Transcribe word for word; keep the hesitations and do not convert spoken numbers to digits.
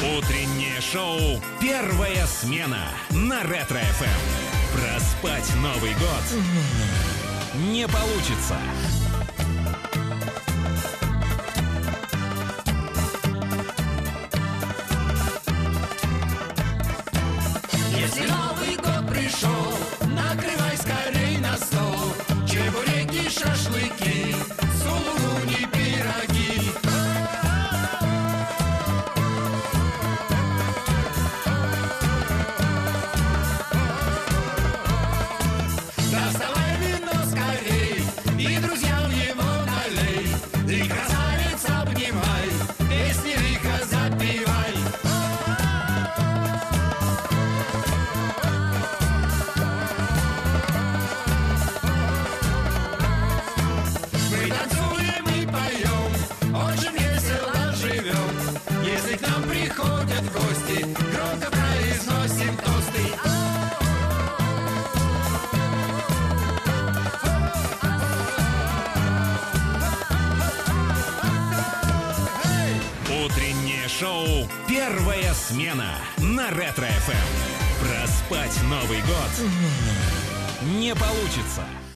Утреннее шоу «Первая смена» на Ретро-эф эм. Проспать Новый год не получится. Если Новый год пришел, накрывай скорей на стол. Чебуреки, шашлыки, сулугуни, пироги. Доставай вино скорей и друзьям его налей. И красавиц обнимай, песни лихо запевай. Мы танцуем и поем, очень весело живем. Если к нам приходят гости, громко произносим тосты. Утреннее шоу «Первая смена» на Ретро-эф эм. Проспать Новый год не получится.